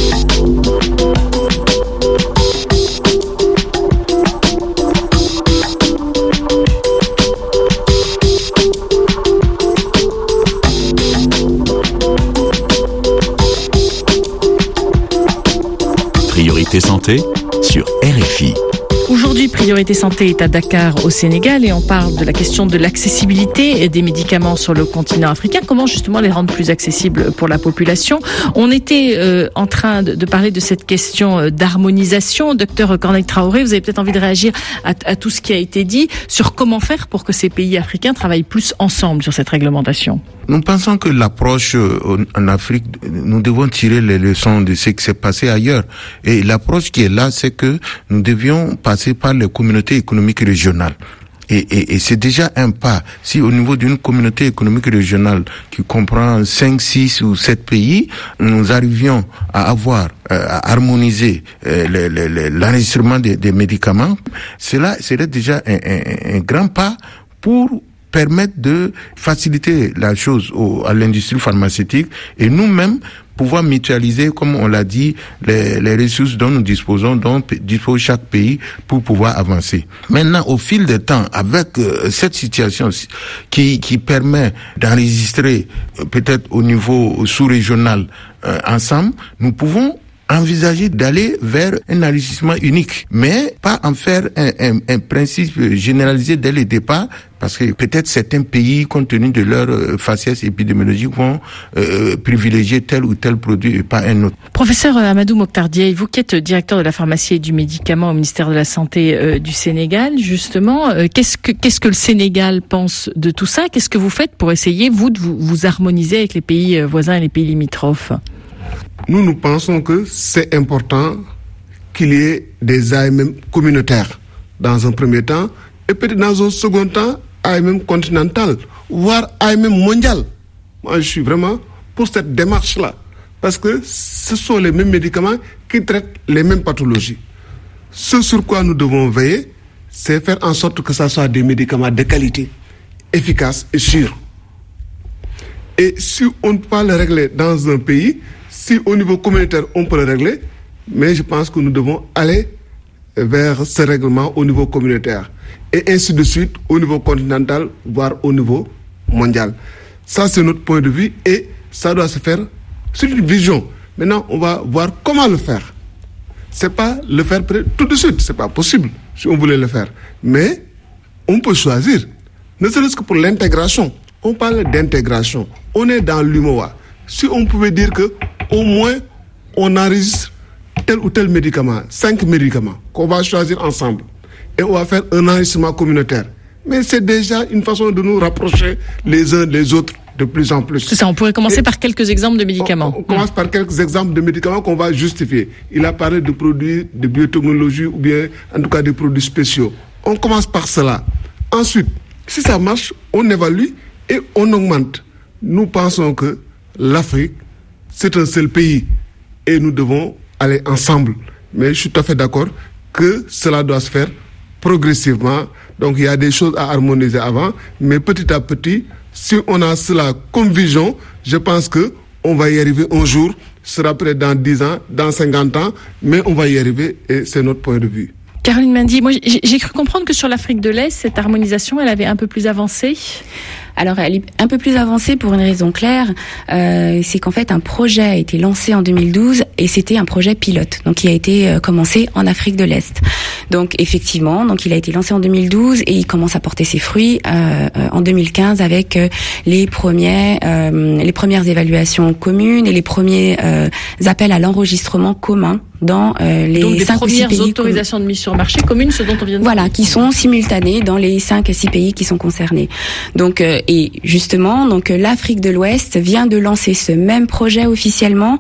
Priorité Santé sur RFI. Aujourd'hui, Priorité Santé est à Dakar, au Sénégal, et on parle de la question de l'accessibilité des médicaments sur le continent africain. Comment justement les rendre plus accessibles pour la population? On était en train de parler de cette question d'harmonisation. Docteur Corneille Traoré, vous avez peut-être envie de réagir à tout ce qui a été dit sur comment faire pour que ces pays africains travaillent plus ensemble sur cette réglementation. Nous pensons que l'approche en Afrique, nous devons tirer les leçons de ce qui s'est passé ailleurs. Et l'approche qui est là, c'est que nous devions passer par les communautés économiques régionales. Et c'est déjà un pas. Si au niveau d'une communauté économique régionale qui comprend 5, 6 ou 7 pays, nous arrivions à avoir, à harmoniser l'enregistrement des médicaments, cela serait déjà un grand pas pour permettre de faciliter la chose à l'industrie pharmaceutique et nous-mêmes pouvoir mutualiser, comme on l'a dit, les ressources dont nous disposons, dont dispose chaque pays pour pouvoir avancer. Maintenant, au fil du temps, avec cette situation qui permet d'enregistrer peut-être au niveau sous-régional ensemble, nous pouvons envisager d'aller vers un enrichissement unique, mais pas en faire un principe généralisé dès le départ, parce que peut-être certains pays, compte tenu de leur faciès épidémiologique, vont privilégier tel ou tel produit et pas un autre. Professeur Amadou Mokhtar Dieye, vous qui êtes directeur de la pharmacie et du médicament au ministère de la Santé du Sénégal, justement, qu'est-ce que le Sénégal pense de tout ça? Qu'est-ce que vous faites pour essayer, vous, de vous harmoniser avec les pays voisins et les pays limitrophes? Nous pensons que c'est important qu'il y ait des AMM communautaires dans un premier temps et peut-être dans un second temps AMM continental, voire AMM mondial. Moi, je suis vraiment pour cette démarche-là parce que ce sont les mêmes médicaments qui traitent les mêmes pathologies. Ce sur quoi nous devons veiller, c'est faire en sorte que ça soit des médicaments de qualité, efficaces et sûrs. Et si on ne peut pas le régler dans un pays, si au niveau communautaire on peut le régler, mais je pense que nous devons aller vers ce règlement au niveau communautaire. Et ainsi de suite au niveau continental, voire au niveau mondial. Ça, c'est notre point de vue et ça doit se faire sur une vision. Maintenant, on va voir comment le faire. C'est pas le faire tout de suite, c'est pas possible si on voulait le faire. Mais on peut choisir, ne serait-ce que pour l'intégration. On parle d'intégration. On est dans l'UMOA. Si on pouvait dire que au moins on enregistre tel ou tel médicament, 5 médicaments qu'on va choisir ensemble et on va faire un enregistrement communautaire. Mais c'est déjà une façon de nous rapprocher les uns des autres de plus en plus. C'est ça, on pourrait commencer par quelques exemples de médicaments. On commence par quelques exemples de médicaments qu'on va justifier. Il a parlé de produits de biotechnologie ou bien en tout cas des produits spéciaux. On commence par cela. Ensuite, si ça marche, on évalue et on augmente. Nous pensons que l'Afrique, c'est un seul pays et nous devons aller ensemble. Mais je suis tout à fait d'accord que cela doit se faire progressivement. Donc il y a des choses à harmoniser avant, mais petit à petit, si on a cela comme vision, je pense que on va y arriver un jour. Ce sera peut-être dans 10 ans, dans 50 ans, mais on va y arriver et c'est notre point de vue. Caroline Mendy, moi j'ai cru comprendre que sur l'Afrique de l'Est, cette harmonisation, elle avait un peu plus avancé. Alors, elle est un peu plus avancée pour une raison claire, c'est qu'en fait, un projet a été lancé en 2012 et c'était un projet pilote, donc qui a été commencé en Afrique de l'Est. Donc, effectivement, donc il a été lancé en 2012 et il commence à porter ses fruits en 2015 avec les premières évaluations communes et les premiers appels à l'enregistrement commun dans les 5 ou 6 pays. Donc, des premières autorisations de mise sur marché communes, ce dont on vient de parler. Voilà, qui sont simultanées dans les 5 à 6 pays qui sont concernés. Donc, et justement, donc l'Afrique de l'Ouest vient de lancer ce même projet officiellement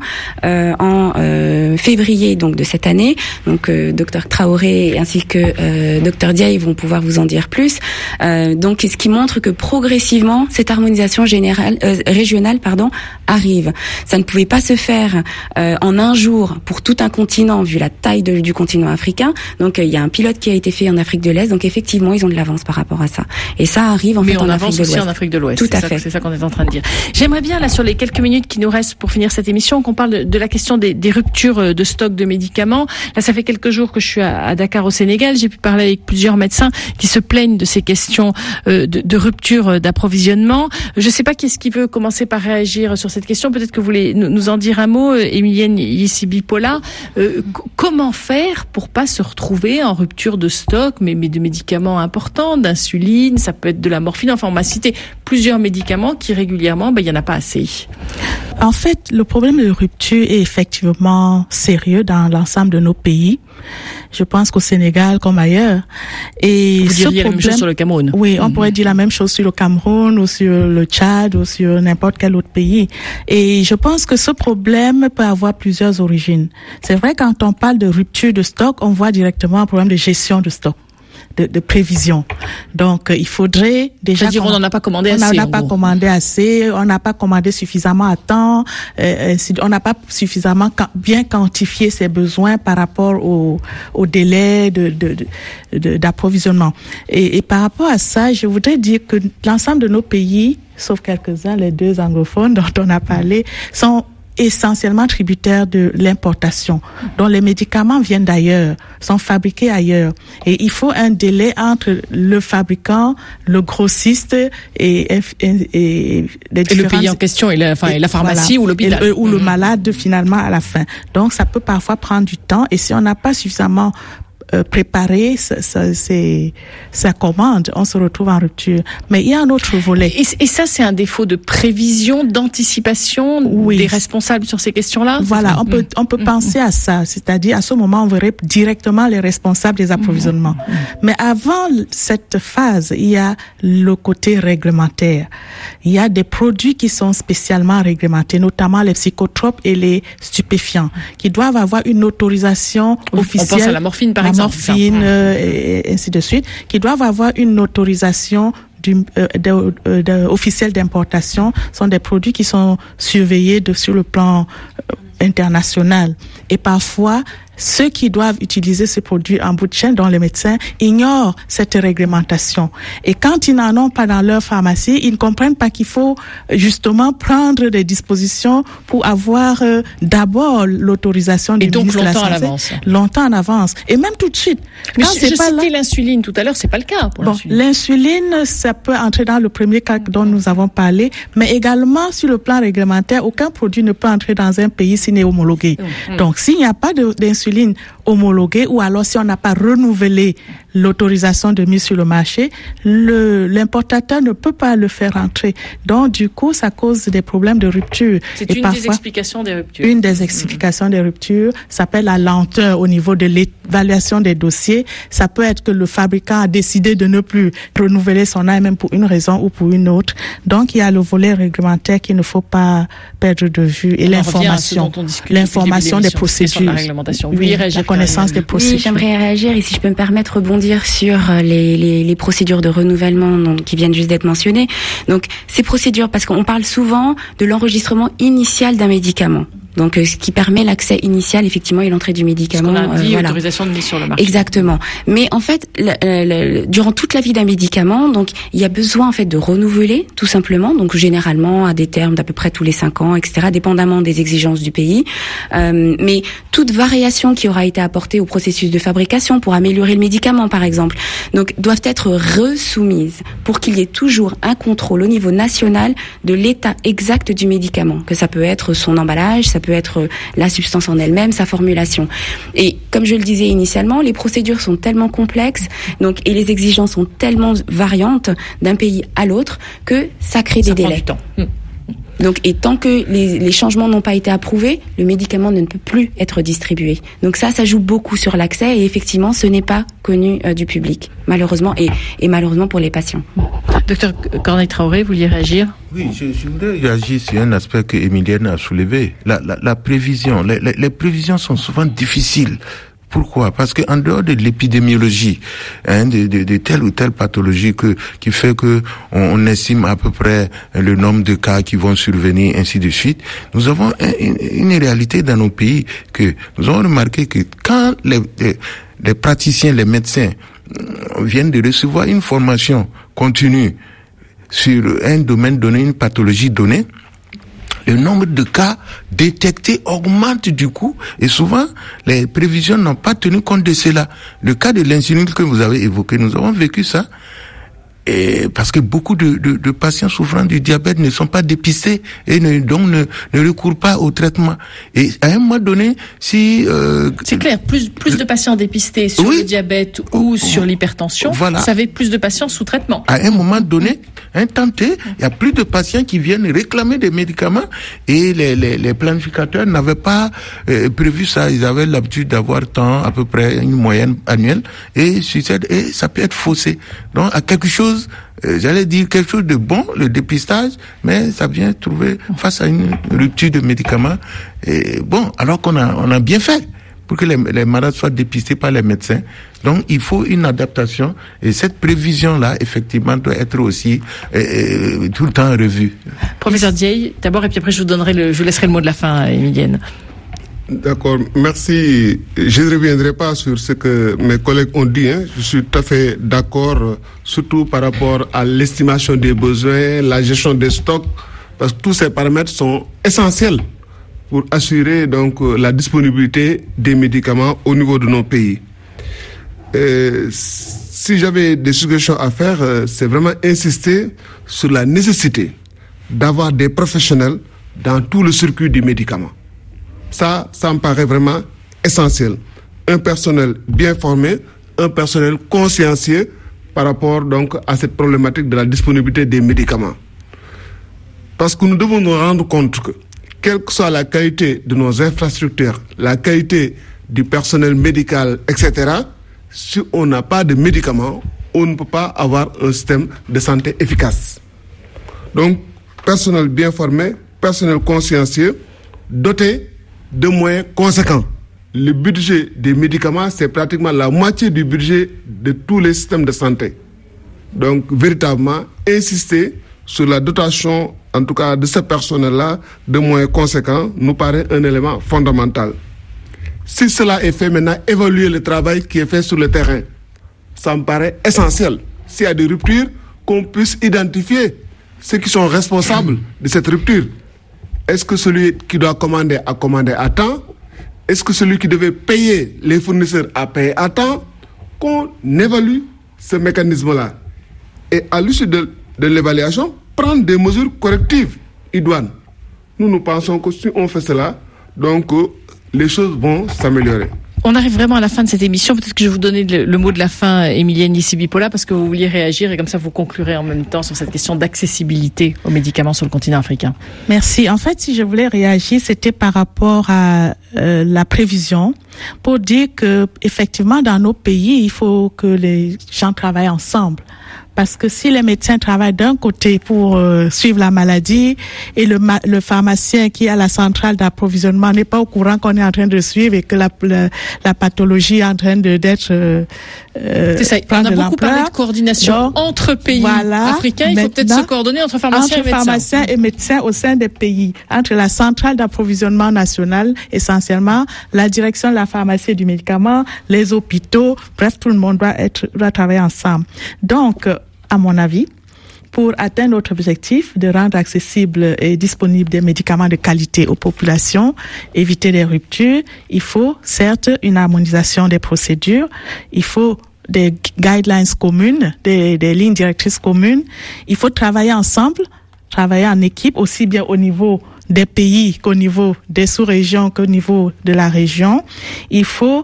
en février donc de cette année. Donc, Dr Traoré ainsi que Dr Diaye vont pouvoir vous en dire plus. Donc, ce qui montre que progressivement cette harmonisation régionale arrive. Ça ne pouvait pas se faire en un jour pour tout un continent vu la taille du continent africain. Donc, il y a un pilote qui a été fait en Afrique de l'Est. Donc, effectivement, ils ont de l'avance par rapport à ça. Et ça arrive en fait en Afrique de l'Ouest. De l'Ouest. Tout à fait. C'est ça qu'on est en train de dire. J'aimerais bien, là, sur les quelques minutes qui nous restent pour finir cette émission, qu'on parle de la question des ruptures de stock de médicaments. Là, ça fait quelques jours que je suis à Dakar au Sénégal. J'ai pu parler avec plusieurs médecins qui se plaignent de ces questions de rupture d'approvisionnement. Je ne sais pas qui est-ce qui veut commencer par réagir sur cette question. Peut-être que vous voulez nous en dire un mot, Emilienne Yisibipola. Comment faire pour pas se retrouver en rupture de stock, mais de médicaments importants, d'insuline, ça peut être de la morphine. Enfin, on m'a cité plusieurs médicaments qui régulièrement, il y en a pas assez. En fait, le problème de rupture est effectivement sérieux dans l'ensemble de nos pays. Je pense qu'au Sénégal comme ailleurs. Et vous diriez la même chose sur le Cameroun. Oui, on pourrait dire la même chose sur le Cameroun ou sur le Tchad ou sur n'importe quel autre pays. Et je pense que ce problème peut avoir plusieurs origines. C'est vrai, quand on parle de rupture de stock, on voit directement un problème de gestion de stock. De prévision. Donc, il faudrait déjà... C'est-à-dire, on n'en a pas commandé assez. On n'en a pas commandé assez, on n'a pas commandé suffisamment à temps, on n'a pas suffisamment bien quantifié ses besoins par rapport au délai d'approvisionnement. Et par rapport à ça, je voudrais dire que l'ensemble de nos pays, sauf quelques-uns, les 2 anglophones dont on a parlé, sont essentiellement tributaires de l'importation, dont les médicaments viennent d'ailleurs, sont fabriqués ailleurs. Et il faut un délai entre le fabricant, le grossiste et le pays en question et la pharmacie, voilà, ou l'hôpital. Ou le malade finalement à la fin. Donc ça peut parfois prendre du temps et si on n'a pas suffisamment préparer sa commande, on se retrouve en rupture. Mais il y a un autre volet. Et ça, c'est un défaut de prévision, d'anticipation des responsables sur ces questions-là? Voilà, on peut penser à ça. C'est-à-dire, à ce moment, on verrait directement les responsables des approvisionnements. Mais avant cette phase, il y a le côté réglementaire. Il y a des produits qui sont spécialement réglementés, notamment les psychotropes et les stupéfiants, qui doivent avoir une autorisation officielle. On pense à la morphine, par exemple. Morphine, et ainsi de suite, qui doivent avoir une autorisation officielle d'importation. Ce sont des produits qui sont surveillés sur le plan international. Et parfois, ceux qui doivent utiliser ces produits en bout de chaîne, dont les médecins, ignorent cette réglementation. Et quand ils n'en ont pas dans leur pharmacie, ils ne comprennent pas qu'il faut justement prendre des dispositions pour avoir d'abord l'autorisation du ministre de la Santé. Longtemps en avance. Et même tout de suite. Mais je citais l'insuline tout à l'heure, c'est pas le cas pour l'insuline. L'insuline, ça peut entrer dans le premier cas dont nous avons parlé, mais également sur le plan réglementaire, aucun produit ne peut entrer dans un pays s'il n'est homologué. Donc, s'il n'y a pas d'insuline homologuée, ou alors si on n'a pas renouvelé l'autorisation de mise sur le marché, l'importateur ne peut pas le faire entrer. Donc, du coup, ça cause des problèmes de rupture. C'est une des explications des ruptures. Une des explications des ruptures s'appelle la lenteur au niveau de l'évaluation des dossiers. Ça peut être que le fabricant a décidé de ne plus renouveler son AMM pour une raison ou pour une autre. Donc, il y a le volet réglementaire qu'il ne faut pas perdre de vue et l'information des procédures. La réglementation. La connaissance des procédures. Oui, j'aimerais réagir et si je peux me permettre rebondir sur les procédures de renouvellement qui viennent juste d'être mentionnées. Donc, ces procédures, parce qu'on parle souvent de l'enregistrement initial d'un médicament. Donc, ce qui permet l'accès initial, effectivement, et l'entrée du médicament. Ce qu'on a dit, autorisation de mise sur le marché. Exactement. Mais en fait, durant toute la vie d'un médicament, donc, il y a besoin, en fait, de renouveler, tout simplement. Donc, généralement, à des termes d'à peu près tous les 5 ans, etc., dépendamment des exigences du pays. Mais toute variation qui aura été apportée au processus de fabrication pour améliorer le médicament, par exemple, donc, doivent être resoumises pour qu'il y ait toujours un contrôle au niveau national de l'état exact du médicament. Que ça peut être son emballage, ça peut être la substance en elle-même, sa formulation. Et comme je le disais initialement, les procédures sont tellement complexes, donc, et les exigences sont tellement variantes d'un pays à l'autre que ça crée des délais. Prend du temps. Donc, et tant que les changements n'ont pas été approuvés, le médicament ne peut plus être distribué. Donc ça joue beaucoup sur l'accès et effectivement, ce n'est pas connu du public, malheureusement, et malheureusement pour les patients. Docteur Corneille Traoré, vous vouliez réagir? Oui, je voudrais réagir sur un aspect que Emilienne a soulevé. La prévision. Les prévisions sont souvent difficiles. Pourquoi? Parce que en dehors de l'épidémiologie, de telle ou telle pathologie qui fait que on estime à peu près le nombre de cas qui vont survenir, ainsi de suite, nous avons une réalité dans nos pays que nous avons remarqué que quand les praticiens, les médecins viennent de recevoir une formation continue sur un domaine donné, une pathologie donnée, le nombre de cas détectés augmente du coup, et souvent, les prévisions n'ont pas tenu compte de cela. Le cas de l'insuline que vous avez évoqué, nous avons vécu ça, et parce que beaucoup de patients souffrant du diabète ne sont pas dépistés et donc ne recourent pas au traitement. Et à un moment donné, si c'est clair, plus de patients dépistés sur le diabète ou sur l'hypertension, voilà, ça fait plus de patients sous traitement. À un moment donné, il y a plus de patients qui viennent réclamer des médicaments et les planificateurs n'avaient pas prévu ça. Ils avaient l'habitude d'avoir à peu près une moyenne annuelle et ça peut être faussé. Donc à quelque chose, j'allais dire quelque chose de bon, le dépistage, mais ça vient trouver face à une rupture de médicaments. Et bon, alors qu'on a bien fait pour que les malades soient dépistés par les médecins. Donc, il faut une adaptation. Et cette prévision-là, effectivement, doit être aussi tout le temps revue. Professeur Dieye, d'abord, et puis après, je vous laisserai le mot de la fin, Emilienne. D'accord, merci. Je ne reviendrai pas sur ce que mes collègues ont dit. Je suis tout à fait d'accord, surtout par rapport à l'estimation des besoins, la gestion des stocks, parce que tous ces paramètres sont essentiels pour assurer donc la disponibilité des médicaments au niveau de nos pays. Si j'avais des suggestions à faire, c'est vraiment insister sur la nécessité d'avoir des professionnels dans tout le circuit du médicament. Ça me paraît vraiment essentiel. Un personnel bien formé, un personnel consciencieux par rapport donc à cette problématique de la disponibilité des médicaments. Parce que nous devons nous rendre compte que, quelle que soit la qualité de nos infrastructures, la qualité du personnel médical, etc., si on n'a pas de médicaments, on ne peut pas avoir un système de santé efficace. Donc, personnel bien formé, personnel consciencieux, doté de moyens conséquents. Le budget des médicaments, c'est pratiquement la moitié du budget de tous les systèmes de santé. Donc, véritablement, insister sur la dotation, en tout cas de ce personnel-là, de moyens conséquents, nous paraît un élément fondamental. Si cela est fait, maintenant, évaluer le travail qui est fait sur le terrain. Ça me paraît essentiel. S'il y a des ruptures, qu'on puisse identifier ceux qui sont responsables de cette rupture. Est-ce que celui qui doit commander a commandé à temps? Est-ce que celui qui devait payer les fournisseurs a payé à temps? Qu'on évalue ce mécanisme-là. Et à l'issue de l'évaluation, prendre des mesures correctives idoines. Nous pensons que si on fait cela, donc les choses vont s'améliorer. On arrive vraiment à la fin de cette émission. Peut-être que je vais vous donner le mot de la fin, Emilienne Yessibi-Pola, parce que vous vouliez réagir et comme ça vous conclurez en même temps sur cette question d'accessibilité aux médicaments sur le continent africain. Merci. En fait, si je voulais réagir, c'était par rapport à la prévision, pour dire que effectivement dans nos pays, il faut que les gens travaillent ensemble. Parce que si les médecins travaillent d'un côté pour suivre la maladie et le pharmacien qui est à la centrale d'approvisionnement n'est pas au courant qu'on est en train de suivre et que la pathologie est en train d'être c'est ça. On a beaucoup parlé de coordination entre pays africains. Il faut peut-être se coordonner entre pharmaciens et médecins au sein des pays, entre la centrale d'approvisionnement nationale essentiellement, la direction de la pharmacie et du médicament, les hôpitaux, bref, tout le monde doit travailler ensemble. Donc, à mon avis, pour atteindre notre objectif de rendre accessibles et disponibles des médicaments de qualité aux populations, éviter les ruptures, il faut certes une harmonisation des procédures, il faut des guidelines communes, des lignes directrices communes, il faut travailler ensemble, travailler en équipe, aussi bien au niveau des pays qu'au niveau des sous-régions qu'au niveau de la région. Il faut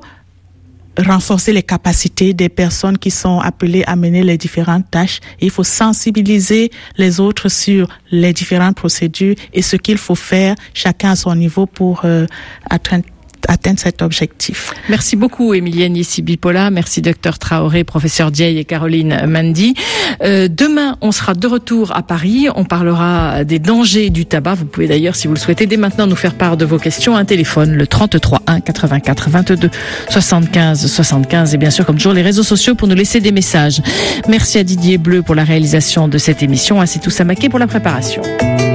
renforcer les capacités des personnes qui sont appelées à mener les différentes tâches. Il faut sensibiliser les autres sur les différentes procédures et ce qu'il faut faire chacun à son niveau pour atteindre cet objectif. Merci beaucoup Emilienne Yessibi-Pola, merci Dr Traoré, professeur Dieye et Caroline Mandi. Demain, on sera de retour à Paris, on parlera des dangers du tabac. Vous pouvez d'ailleurs, si vous le souhaitez, dès maintenant nous faire part de vos questions. Un téléphone, le 33 1 84 22 75 75 et bien sûr, comme toujours, les réseaux sociaux pour nous laisser des messages. Merci à Didier Bleu pour la réalisation de cette émission, ainsi tout Samaké pour la préparation.